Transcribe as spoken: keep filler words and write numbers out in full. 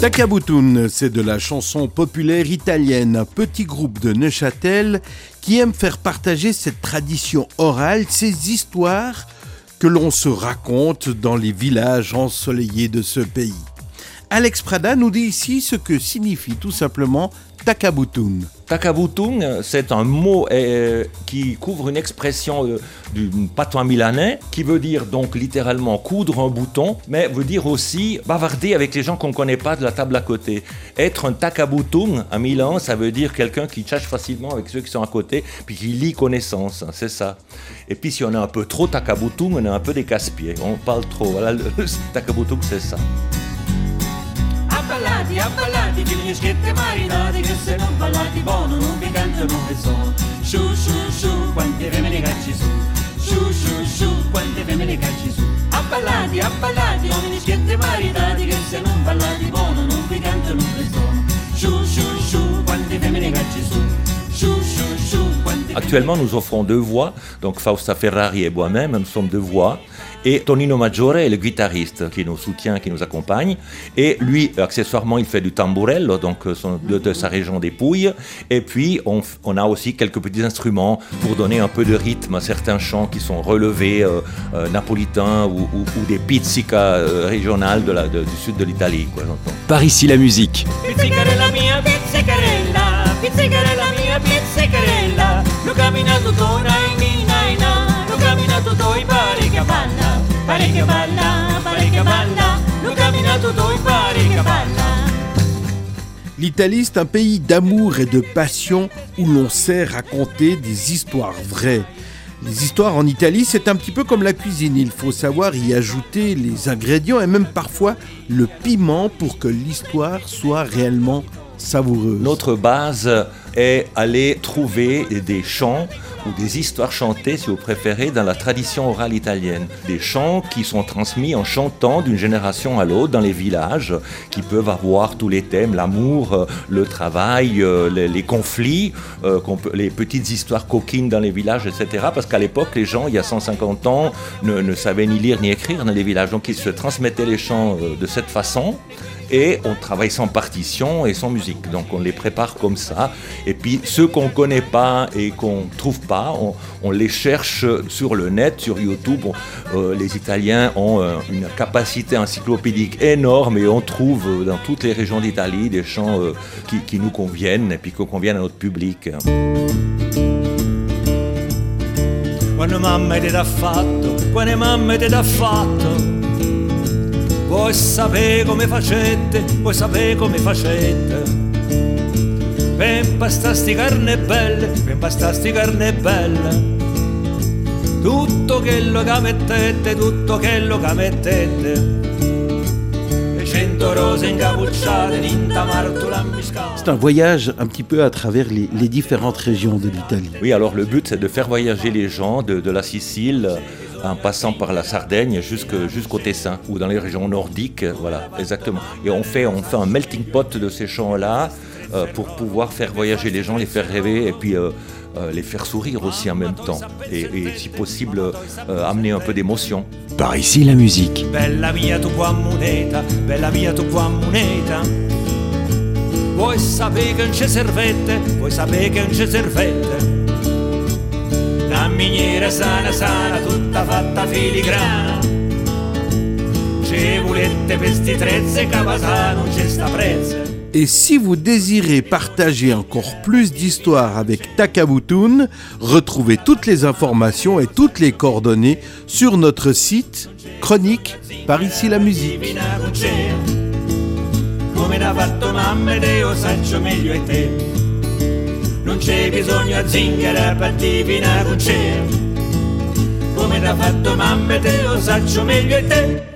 Takaboutoun, c'est de la chanson populaire italienne, un petit groupe de Neuchâtel qui aime faire partager cette tradition orale, ces histoires que l'on se raconte dans les villages ensoleillés de ce pays. Alex Prada nous dit ici ce que signifie tout simplement Takaboutoun. Takaboutoun, c'est un mot euh, qui couvre une expression euh, du patois milanais qui veut dire donc littéralement coudre un bouton, mais veut dire aussi bavarder avec les gens qu'on ne connaît pas de la table à côté. Être un Takaboutoun à Milan, ça veut dire quelqu'un qui tâche facilement avec ceux qui sont à côté, puis qui lie connaissance, c'est ça. Et puis si on a un peu trop Takaboutoun, on a un peu des casse-pieds, on parle trop. Voilà, le, le Takaboutoun, c'est ça. Ballati, abballati, figli schiette marinati che se non ballati buono non vi cantano che sono. Sciù, sciù, sciù, quante femmine cacci su. Sciù, sciù, sciù, quante femmine cacci su. Abballati, abballati, uomini schiette marinati che se non ballati buono non vi cantano che sono. Sciù, sciù, sciù, quante femmine cacci su. Sciù, sciù, sciù, quante. Actuellement, nous offrons deux voix, donc Fausta Ferrari et moi-même, nous sommes deux voix. Et Tonino Maggiore est le guitariste qui nous soutient, qui nous accompagne. Et lui, accessoirement, il fait du tamburello, donc son, de, de sa région des Pouilles. Et puis, on, on a aussi quelques petits instruments pour donner un peu de rythme à certains chants qui sont relevés euh, euh, napolitains ou, ou, ou des pizzicas euh, régionales de la, de, du sud de l'Italie, quoi, j'entends. Par ici, la musique. Pizzicarella mia, pizzicarella, pizzicarella mia, pizzicarella. L'ho camminato con ai naina, l'ho camminato toi pari che balla. Parecchia balla, parecchia balla, l'ho camminato toi pari che balla. L'Italie, c'est un pays d'amour et de passion où l'on sait raconter des histoires vraies. Les histoires en Italie, c'est un petit peu comme la cuisine. Il faut savoir y ajouter les ingrédients et même parfois le piment pour que l'histoire soit réellement savoureuse. Notre base est aller trouver des chants ou des histoires chantées, si vous préférez, dans la tradition orale italienne. Des chants qui sont transmis en chantant d'une génération à l'autre dans les villages, qui peuvent avoir tous les thèmes, l'amour, le travail, les, les conflits, euh, peut, les petites histoires coquines dans les villages, et cetera. Parce qu'à l'époque, les gens, il y a cent cinquante ans, ne, ne savaient ni lire ni écrire dans les villages. Donc ils se transmettaient les chants de cette façon. Et on travaille sans partition et sans musique, donc on les prépare comme ça. Et puis ceux qu'on ne connaît pas et qu'on ne trouve pas, on, on les cherche sur le net, sur YouTube. On, euh, les Italiens ont euh, une capacité encyclopédique énorme et on trouve euh, dans toutes les régions d'Italie des chants euh, qui, qui nous conviennent et puis qui conviennent à notre public. Quando mamma ti dà fatto, quando mamma ti dà fatto. Vuoi sapere come facette, vuoi sapere come facette. Per impastasti carne belle, per impastasti carne belle. Tutto quello che mettete, tutto quello che mettete. E cento rose incappucciate, ninta martula ambiscata. C'est un voyage un petit peu à travers les, les différentes régions de l'Italie. Oui, alors le but c'est de faire voyager les gens de, de la Sicile en passant par la Sardaigne jusqu'au, jusqu'au Tessin ou dans les régions nordiques, voilà, exactement. Et on fait, on fait un melting pot de ces chants-là euh, pour pouvoir faire voyager les gens, les faire rêver et puis euh, euh, les faire sourire aussi en même temps. Et, et si possible, euh, amener un peu d'émotion. Par ici, la musique. Bella mia tu qua moneta, bella mia tu qua moneta. Vuoi sapere che non c'è servette, vuoi sapere che non c'è servette. Una miniera sana sana, tutta fatta filigrana. Ci volette per sti trezze, capasà non c'è sta prezza. Et si vous désirez partager encore plus d'histoires avec Takaboutoun, retrouvez toutes les informations et toutes les coordonnées sur notre site Chronique Par ici la musique. Come l'ha fatto mamma te lo saccio meglio e te. Non c'è bisogno a zingara per divina con c'è. Come l'ha fatto mamma te lo saccio meglio e te.